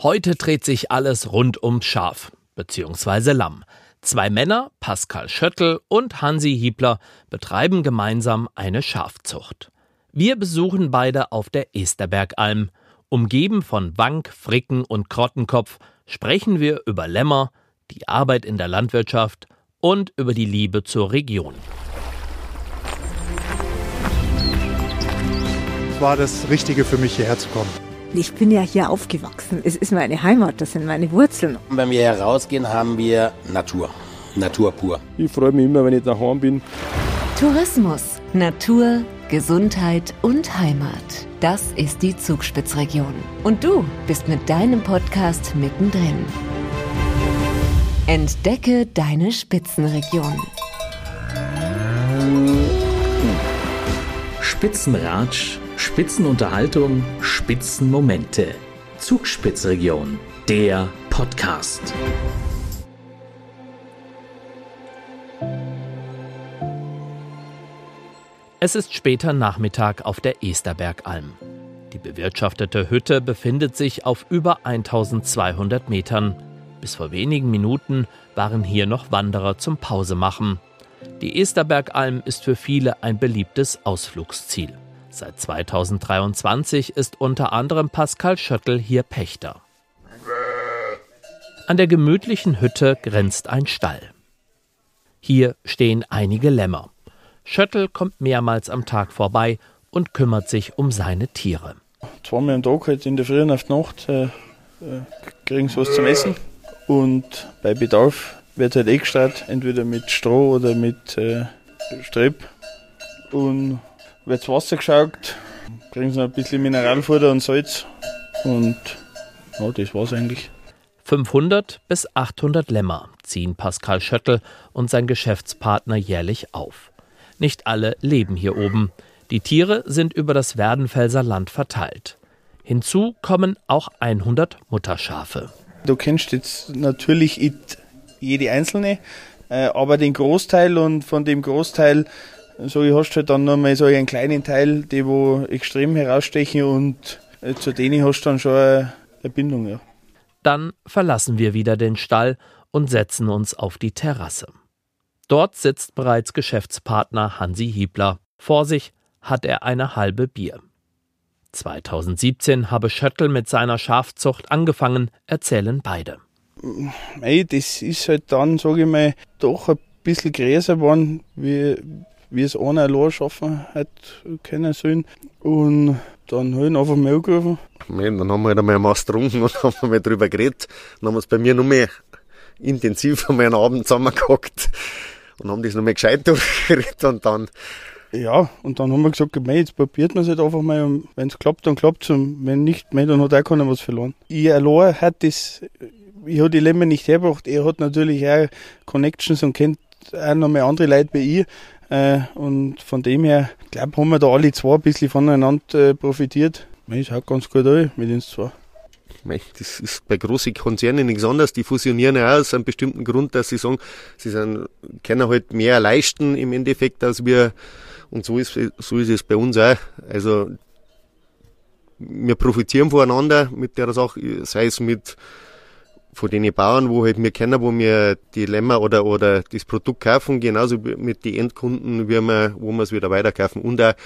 Heute dreht sich alles rund ums Schaf bzw. Lamm. 2 Männer, Pascal Schöttl und Hansi Hiebler, betreiben gemeinsam eine Schafzucht. Wir besuchen beide auf der Esterbergalm. Umgeben von Wank, Fricken und Krottenkopf sprechen wir über Lämmer, die Arbeit in der Landwirtschaft und über die Liebe zur Region. War das Richtige für mich, hierher zu kommen. Ich bin ja hier aufgewachsen. Es ist meine Heimat, das sind meine Wurzeln. Wenn wir herausgehen, haben wir Natur. Natur pur. Ich freue mich immer, wenn ich daheim bin. Tourismus, Natur, Gesundheit und Heimat. Das ist die Zugspitzregion. Und du bist mit deinem Podcast mittendrin. Entdecke deine Spitzenregion. Spitzenratsch, Spitzenunterhaltung, Spitzenmomente. Zugspitzregion, der Podcast. Es ist später Nachmittag auf der Esterbergalm. Die bewirtschaftete Hütte befindet sich auf über 1200 Metern. Bis vor wenigen Minuten waren hier noch Wanderer zum Pausemachen. Die Esterbergalm ist für viele ein beliebtes Ausflugsziel. Seit 2023 ist unter anderem Pascal Schöttl hier Pächter. An der gemütlichen Hütte grenzt ein Stall. Hier stehen einige Lämmer. Schöttl kommt mehrmals am Tag vorbei und kümmert sich um seine Tiere. 2-mal am Tag, halt in der Früh und auf die Nacht, kriegen sie was zum Essen. Und bei Bedarf wird halt gestreut, entweder mit Stroh oder mit Streb. Und wird das Wasser gesaugt, kriegen sie noch ein bisschen Mineralfutter und Salz. Und ja, das war's eigentlich. 500 bis 800 Lämmer ziehen Pascal Schöttl und sein Geschäftspartner jährlich auf. Nicht alle leben hier oben. Die Tiere sind über das Werdenfelser Land verteilt. Hinzu kommen auch 100 Mutterschafe. Du kennst jetzt natürlich jede einzelne, aber den Großteil, und von dem Großteil hast du halt dann noch mal so einen kleinen Teil, die wo extrem herausstechen, und zu denen hast du dann schon eine Bindung. Ja. Dann verlassen wir wieder den Stall und setzen uns auf die Terrasse. Dort sitzt bereits Geschäftspartner Hansi Hiebler. Vor sich hat er eine halbe Bier. 2017 habe Schöttl mit seiner Schafzucht angefangen, erzählen beide. Das ist halt dann, sage ich mal, doch ein bisschen größer geworden, wie es einer allein schaffen hat können sollen. Und dann habe ich ihn einfach mal angerufen. Dann haben wir halt einmal einen Mast getrunken und haben mal drüber geredet. Dann haben wir es bei mir noch mehr intensiv einmal einen Abend zusammengehockt und haben das noch mal gescheit durchgeredet und dann... Ja, und dann haben wir gesagt, jetzt probiert man es halt einfach mal, und wenn es klappt, dann klappt es, und wenn nicht, dann hat auch keiner was verloren. Ich allein ich habe die Lämmer nicht hergebracht, er hat natürlich auch Connections und kennt auch noch mal andere Leute bei ihr, und von dem her, ich glaube, haben wir da alle zwei ein bisschen voneinander profitiert. Es schaut ganz gut an mit uns zwei. Das ist bei großen Konzernen nichts anderes. Die fusionieren ja auch aus einem bestimmten Grund, dass sie sagen, können halt mehr leisten im Endeffekt als wir. Und so ist es bei uns auch. Also, wir profitieren voneinander mit der Sache, sei es von den Bauern, wo halt wir kennen, wo wir die Lämmer oder das Produkt kaufen, genauso mit den Endkunden, wo wir es wieder weiterkaufen. Und auch,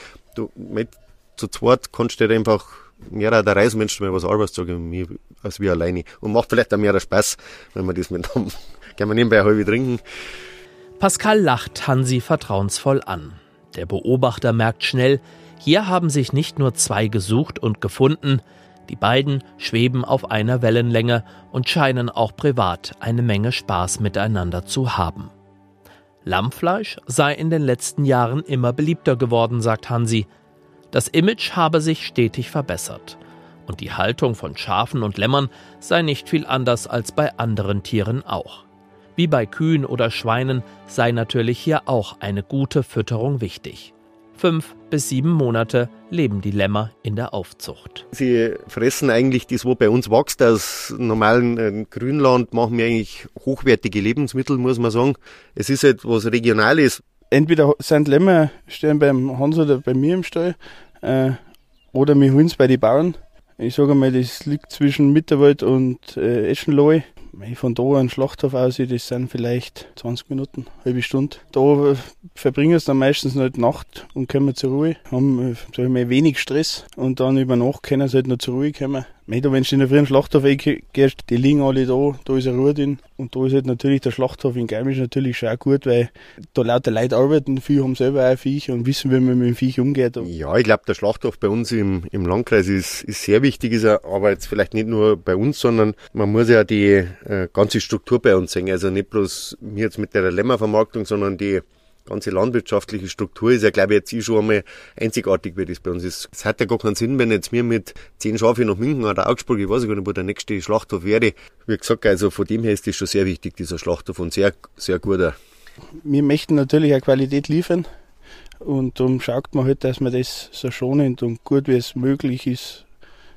zu zweit kannst du halt einfach mehr der Reismenschen mal was anderes sagen als wir alleine. Und macht vielleicht auch mehr Spaß, wenn wir das mit haben. Kann man nebenbei eine halbe trinken. Pascal lacht Hansi vertrauensvoll an. Der Beobachter merkt schnell, hier haben sich nicht nur 2 gesucht und gefunden, die beiden schweben auf einer Wellenlänge und scheinen auch privat eine Menge Spaß miteinander zu haben. Lammfleisch sei in den letzten Jahren immer beliebter geworden, sagt Hansi. Das Image habe sich stetig verbessert. Und die Haltung von Schafen und Lämmern sei nicht viel anders als bei anderen Tieren auch. Wie bei Kühen oder Schweinen sei natürlich hier auch eine gute Fütterung wichtig. 5 bis 7 Monate leben die Lämmer in der Aufzucht. Sie fressen eigentlich das, was bei uns wächst. Aus normalen Grünland machen wir eigentlich hochwertige Lebensmittel, muss man sagen. Es ist halt was Regionales. Entweder sind Lämmer stehen beim Hans oder bei mir im Stall, oder wir holen es bei den Bauern. Ich sage mal, das liegt zwischen Mitterwald und Eschenlohe. Von da an Schlachthof aus, das sind vielleicht 20 Minuten, halbe Stunde. Da verbringen wir es dann meistens noch die Nacht und kommen zur Ruhe. Haben wenig Stress und dann über Nacht können sie halt noch zur Ruhe kommen. Wenn du in der frühen Schlachthof gehst, die liegen alle da ist eine Ruhe drin. Und da ist halt natürlich der Schlachthof in Garmisch natürlich schon auch gut, weil da lauter Leute arbeiten, viele haben selber auch Viecher und wissen, wie man mit dem Viech umgeht. Ja, ich glaube, der Schlachthof bei uns im Landkreis ist sehr wichtig, ist er, aber jetzt vielleicht nicht nur bei uns, sondern man muss ja die ganze Struktur bei uns sehen. Also nicht bloß wir jetzt mit der Lämmervermarktung, sondern die ganze landwirtschaftliche Struktur ist ja, glaube ich, jetzt schon einmal einzigartig, wie das bei uns ist. Es hat ja gar keinen Sinn, wenn jetzt wir mit 10 Schafe nach München oder Augsburg, ich weiß gar nicht, wo der nächste Schlachthof wäre. Wie gesagt, also von dem her ist das schon sehr wichtig, dieser Schlachthof, und sehr, sehr guter. Wir möchten natürlich auch Qualität liefern und darum schaut man halt, dass wir das so schonend und gut wie es möglich ist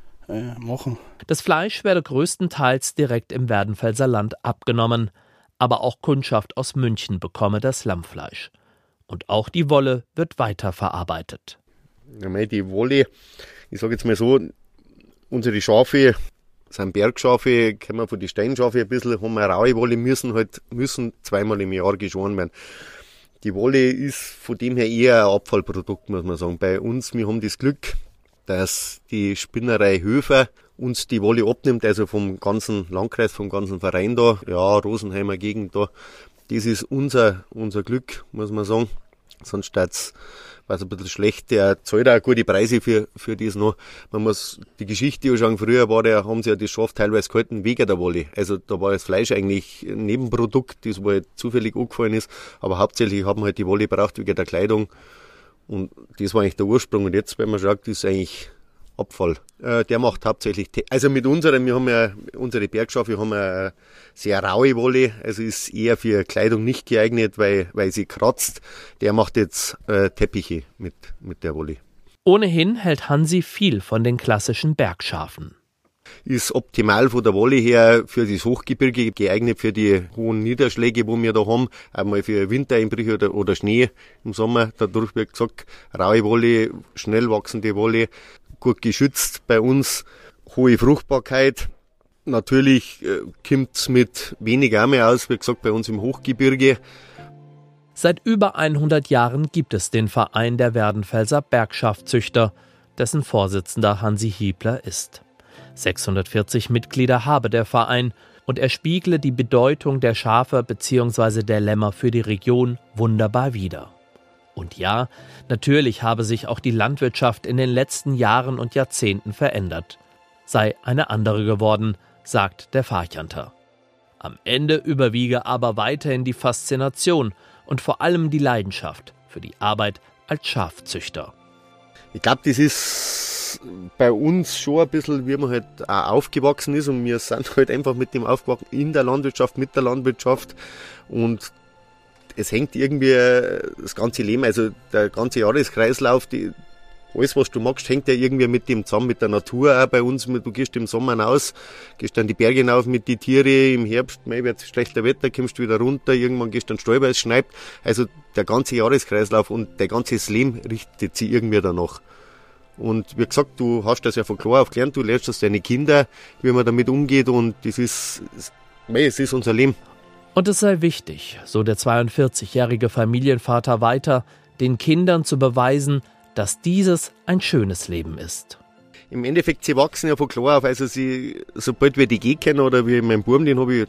machen. Das Fleisch werde größtenteils direkt im Werdenfelser Land abgenommen, aber auch Kundschaft aus München bekomme das Lammfleisch. Und auch die Wolle wird weiterverarbeitet. Ja, die Wolle, ich sage jetzt mal so, unsere Schafe sind Bergschafe, kennen wir von den Steinschafe ein bisschen, haben eine raue Wolle, müssen zweimal im Jahr geschoren werden. Die Wolle ist von dem her eher ein Abfallprodukt, muss man sagen. Bei uns, wir haben das Glück, dass die Spinnerei Höfer uns die Wolle abnimmt, also vom ganzen Landkreis, vom ganzen Verein da, ja, Rosenheimer Gegend da. Das ist unser Glück, muss man sagen. Sonst steht's, was ein bisschen schlecht. Der zahlt auch gute Preise für das noch. Man muss die Geschichte anschauen. Früher haben sie ja das Schaf teilweise gehalten wegen der Wolle. Also da war das Fleisch eigentlich ein Nebenprodukt, das halt zufällig angefallen ist. Aber hauptsächlich haben wir halt die Wolle gebraucht wegen der Kleidung. Und das war eigentlich der Ursprung. Und jetzt, wenn man schaut, ist eigentlich Abfall. Der macht hauptsächlich, also wir haben ja, unsere Bergschafe haben eine sehr raue Wolle, also ist eher für Kleidung nicht geeignet, weil sie kratzt. Der macht jetzt Teppiche mit der Wolle. Ohnehin hält Hansi viel von den klassischen Bergschafen. Ist optimal von der Wolle her für das Hochgebirge geeignet, für die hohen Niederschläge, wo wir da haben, einmal für Wintereinbrüche oder Schnee im Sommer. Dadurch wird gesagt, raue Wolle, schnell wachsende Wolle, gut geschützt bei uns, hohe Fruchtbarkeit. Natürlich kommt's mit weniger Arme aus, wie gesagt, bei uns im Hochgebirge. Seit über 100 Jahren gibt es den Verein der Werdenfelser Bergschafzüchter, dessen Vorsitzender Hansi Hiebler ist. 640 Mitglieder habe der Verein und er spiegle die Bedeutung der Schafe bzw. der Lämmer für die Region wunderbar wider. Und ja, natürlich habe sich auch die Landwirtschaft in den letzten Jahren und Jahrzehnten verändert. Sei eine andere geworden, sagt der Farchanter. Am Ende überwiege aber weiterhin die Faszination und vor allem die Leidenschaft für die Arbeit als Schafzüchter. Ich glaube, das ist bei uns schon ein bisschen, wie man halt auch aufgewachsen ist, und wir sind halt einfach mit dem aufgewachsen, in der Landwirtschaft, mit der Landwirtschaft, und es hängt irgendwie das ganze Leben, also der ganze Jahreskreislauf, alles was du magst, hängt ja irgendwie mit dem zusammen, mit der Natur auch bei uns. Du gehst im Sommer raus, gehst dann die Berge rauf mit den Tieren, im Herbst wird schlechter Wetter, kommst wieder runter, irgendwann gehst du dann Stall, weil es schneit. Also der ganze Jahreskreislauf und dein ganzes Leben richtet sich irgendwie danach. Und wie gesagt, du hast das ja von klar auf gelernt, du lernst das deine Kinder, wie man damit umgeht, und es ist unser Leben. Und es sei wichtig, so der 42-jährige Familienvater weiter, den Kindern zu beweisen, dass dieses ein schönes Leben ist. Im Endeffekt, sie wachsen ja von klar auf, also sobald wir die kennen, oder wie mein Buben,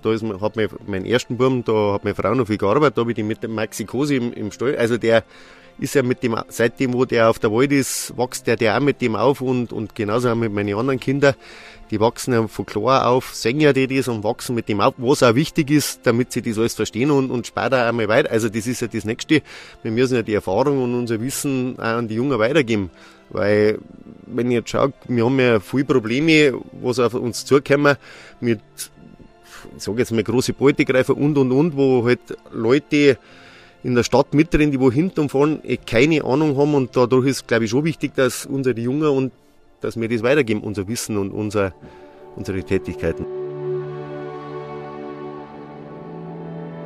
meinen ersten Buben, da hat meine Frau noch viel gearbeitet, da habe ich die mit dem Maxi Cosi im Stall, also der ist ja mit dem, seitdem wo der auf der Wald ist, wächst der auch mit dem auf, und genauso auch mit meinen anderen Kindern. Die wachsen ja von klar auf, sehen ja die das und wachsen mit dem auf, was auch wichtig ist, damit sie das alles verstehen und später einmal weiter. Also das ist ja das Nächste. Wir müssen ja die Erfahrung und unser Wissen auch an die Jungen weitergeben. Weil, wenn ich jetzt schaue, wir haben ja viele Probleme, was auf uns zukommen, mit, ich sage jetzt mal, große Beutegreifer und, wo halt Leute in der Stadt mitrennen, die wo hinten fahren, keine Ahnung haben, und dadurch ist, glaube ich, schon wichtig, dass unsere Jungen und dass wir das weitergeben, unser Wissen und unsere Tätigkeiten.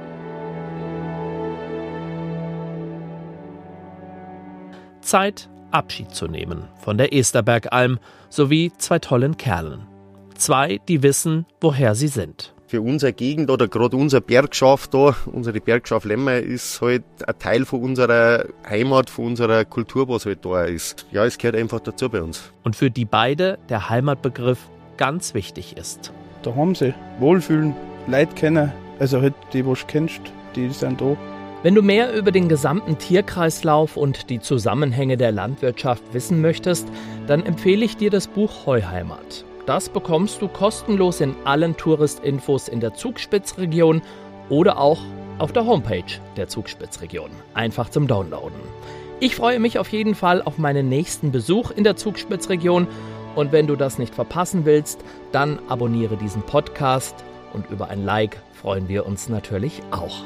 Zeit, Abschied zu nehmen von der Esterbergalm sowie 2 tollen Kerlen. 2, die wissen, woher sie sind. Für unsere Gegend oder gerade unser Bergschaf da, unsere Bergschaf Lemmer, ist halt ein Teil von unserer Heimat, von unserer Kultur, was halt da ist. Ja, es gehört einfach dazu bei uns. Und für die beide der Heimatbegriff ganz wichtig ist. Da haben sie wohlfühlen, Leute kennen, also halt die, was du kennst, die sind da. Wenn du mehr über den gesamten Tierkreislauf und die Zusammenhänge der Landwirtschaft wissen möchtest, dann empfehle ich dir das Buch Heuheimat. Das bekommst du kostenlos in allen Touristinfos in der Zugspitzregion oder auch auf der Homepage der Zugspitzregion. Einfach zum Downloaden. Ich freue mich auf jeden Fall auf meinen nächsten Besuch in der Zugspitzregion und wenn du das nicht verpassen willst, dann abonniere diesen Podcast und über ein Like freuen wir uns natürlich auch.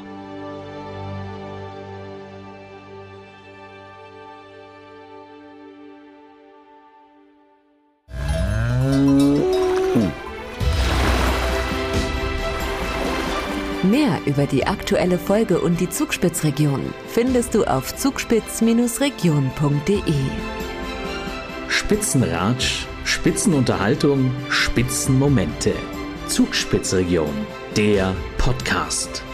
Mehr über die aktuelle Folge und die Zugspitzregion findest du auf zugspitz-region.de. Spitzenratsch, Spitzenunterhaltung, Spitzenmomente. Zugspitzregion, der Podcast.